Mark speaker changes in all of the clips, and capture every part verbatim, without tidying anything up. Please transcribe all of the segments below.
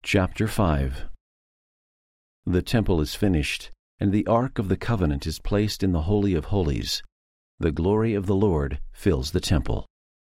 Speaker 1: Chapter five. The temple is finished, and the ark of the covenant is placed in the Holy of Holies. The glory of the Lord fills the temple.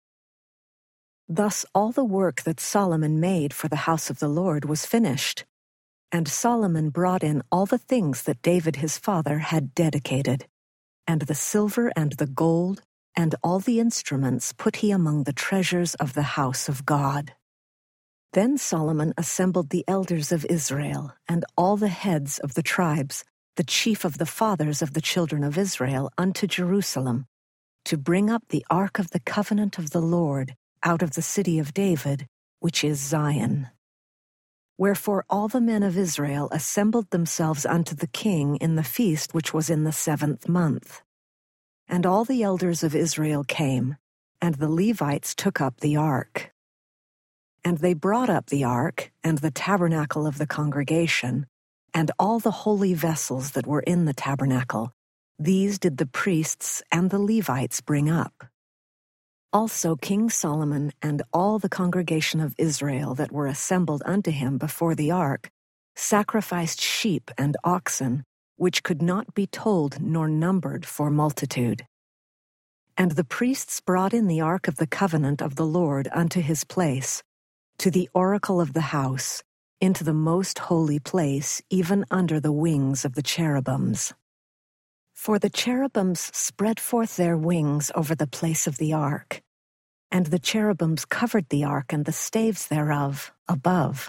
Speaker 2: Thus all the work that Solomon made for the house of the Lord was finished, and Solomon brought in all the things that David his father had dedicated, and the silver and the gold, and all the instruments put he among the treasures of the house of God. Then Solomon assembled the elders of Israel, and all the heads of the tribes, the chief of the fathers of the children of Israel, unto Jerusalem, to bring up the ark of the covenant of the Lord out of the city of David, which is Zion. Wherefore all the men of Israel assembled themselves unto the king in the feast which was in the seventh month. And all the elders of Israel came, and the Levites took up the ark. And they brought up the ark, and the tabernacle of the congregation, and all the holy vessels that were in the tabernacle. These did the priests and the Levites bring up. Also King Solomon and all the congregation of Israel that were assembled unto him before the ark sacrificed sheep and oxen, which could not be told nor numbered for multitude. And the priests brought in the ark of the covenant of the Lord unto his place, to the oracle of the house, into the most holy place, even under the wings of the cherubims. For the cherubims spread forth their wings over the place of the ark, and the cherubims covered the ark and the staves thereof above.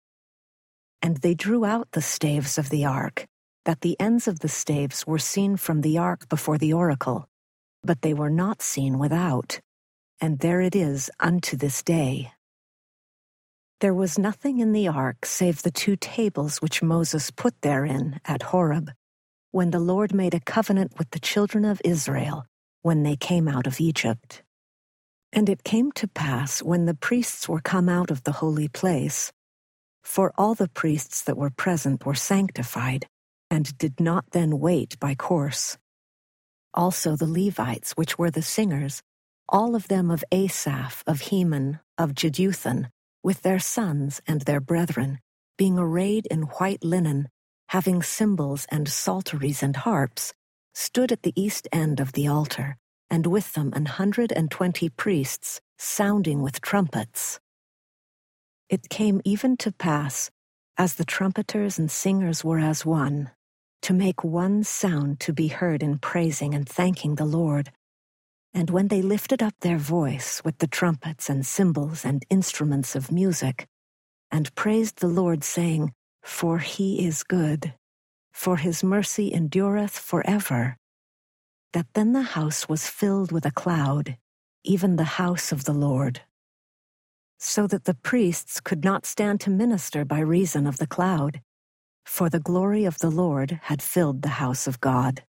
Speaker 2: And they drew out the staves of the ark, that the ends of the staves were seen from the ark before the oracle, but they were not seen without, and there it is unto this day. There was nothing in the ark save the two tables which Moses put therein at Horeb, when the Lord made a covenant with the children of Israel when they came out of Egypt. And it came to pass, when the priests were come out of the holy place, for all the priests that were present were sanctified, and did not then wait by course. Also the Levites, which were the singers, all of them of Asaph, of Heman, of Jeduthun, with their sons and their brethren, being arrayed in white linen, having cymbals and psalteries and harps, stood at the east end of the altar, and with them an hundred and twenty priests, sounding with trumpets. It came even to pass, as the trumpeters and singers were as one, to make one sound to be heard in praising and thanking the Lord. And when they lifted up their voice with the trumpets and cymbals and instruments of music, and praised the Lord, saying, For he is good, for his mercy endureth forever, that then the house was filled with a cloud, even the house of the Lord, so that the priests could not stand to minister by reason of the cloud, for the glory of the Lord had filled the house of God.